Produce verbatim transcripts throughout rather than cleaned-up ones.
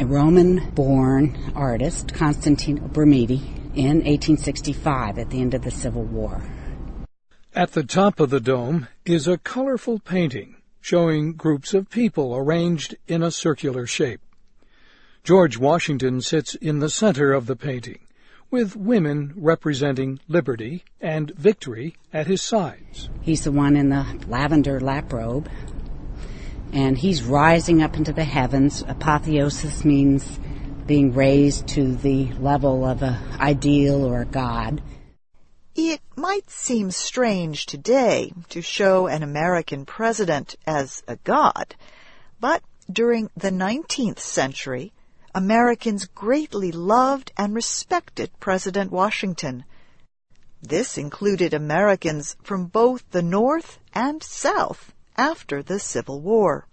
a Roman-born artist, Constantino Brumidi, in eighteen sixty-five at the end of the Civil War. At the top of the dome is a colorful painting showing groups of people arranged in a circular shape. George Washington sits in the center of the painting, with women representing liberty and victory at his sides. He's the one in the lavender laprobe, and he's rising up into the heavens. Apotheosis means being raised to the level of an ideal or a god. It might seem strange today to show an American president as a god, but during the nineteenth century, Americans greatly loved and respected President Washington. This included Americans from both the North and South after the Civil War.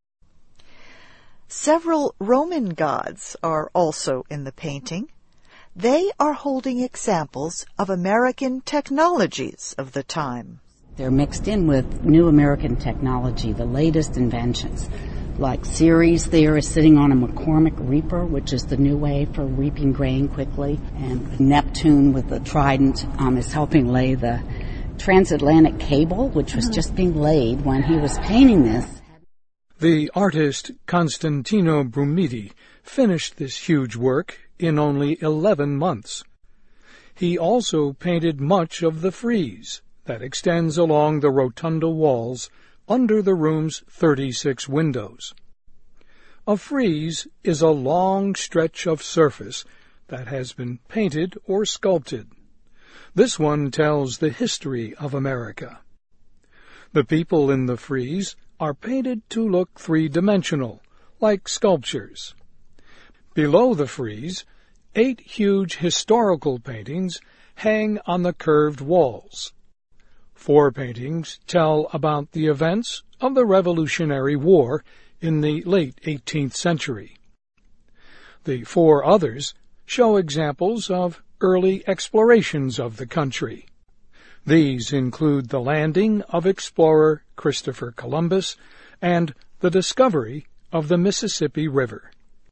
Several Roman gods are also in the painting. They are holding examples of American technologies of the time. They're mixed in with new American technology, the latest inventions. Like Ceres there is sitting on a McCormick reaper, which is the new way for reaping grain quickly. And Neptune with the trident um, is helping lay the transatlantic cable, which was just being laid when he was painting this. The artist Constantino Brumidi finished this huge work in only eleven months. He also painted much of the frieze that extends along the rotunda walls under the room's thirty-six windows. A frieze is a long stretch of surface that has been painted or sculpted. This one tells the history of America. The people in the frieze are painted to look three-dimensional, like sculptures. Below the frieze, eight huge historical paintings hang on the curved walls. Four paintings tell about the events of the Revolutionary War in the late eighteenth century. The four others show examples of early explorations of the country. These include the landing of explorer Christopher Columbus and the discovery of the Mississippi River.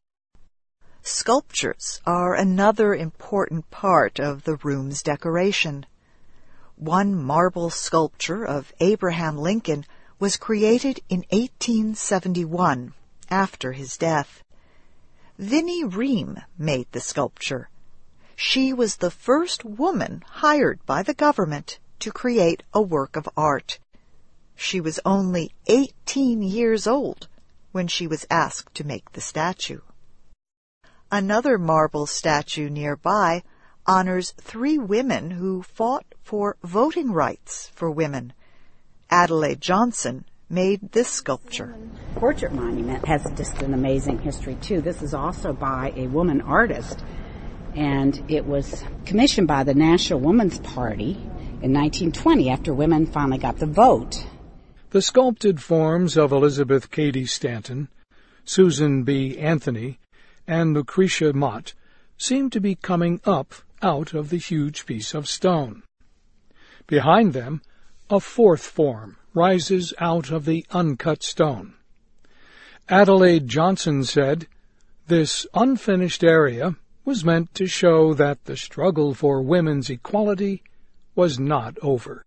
Sculptures are another important part of the room's decoration. One marble sculpture of Abraham Lincoln was created in eighteen seventy-one, after his death. Vinnie Ream made the sculpture. She was the first woman hired by the government to create a work of art. She was only eighteen years old when she was asked to make the statue. Another marble statue nearby honors three women who fought for voting rights for women. Adelaide Johnson made this sculpture. Portrait monument has just an amazing history, too. This is also by a woman artist, and it was commissioned by the National Woman's Party in nineteen twenty after women finally got the vote. The sculpted forms of Elizabeth Cady Stanton, Susan B. Anthony, and Lucretia Mott seem to be coming up out of the huge piece of stone. Behind them, a fourth form rises out of the uncut stone. Adelaide Johnson said, "This unfinished area was meant to show that the struggle for women's equality was not over."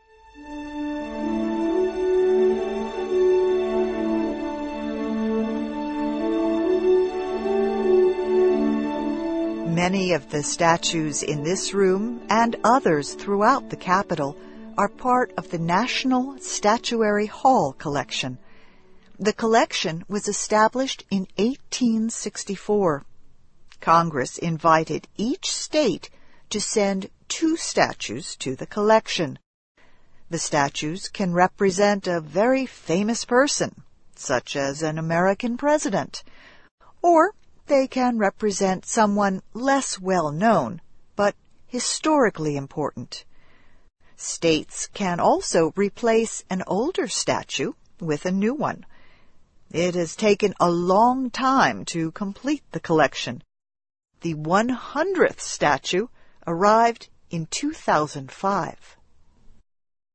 Many of the statues in this room and others throughout the Capitol are part of the National Statuary Hall collection. The collection was established in eighteen sixty-four. Congress invited each state to send two statues to the collection. The statues can represent a very famous person, such as an American president, or they can represent someone less well known, but historically important. States can also replace an older statue with a new one. It has taken a long time to complete the collection. The one hundredth statue arrived in two thousand five.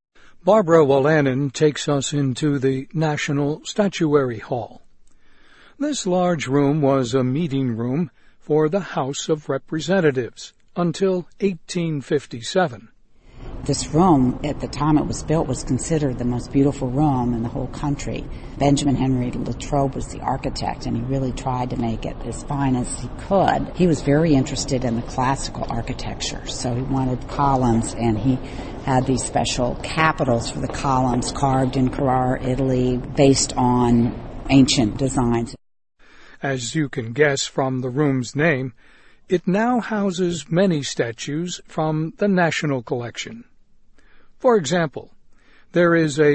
Barbara Wolanin takes us into the National Statuary Hall. This large room was a meeting room for the House of Representatives until eighteen fifty-seven. This room, at the time it was built, was considered the most beautiful room in the whole country. Benjamin Henry Latrobe was the architect, and he really tried to make it as fine as he could. He was very interested in the classical architecture, so he wanted columns, and he had these special capitals for the columns carved in Carrara, Italy, based on ancient designs. As you can guess from the room's name, it now houses many statues from the National Collection. For example, there is a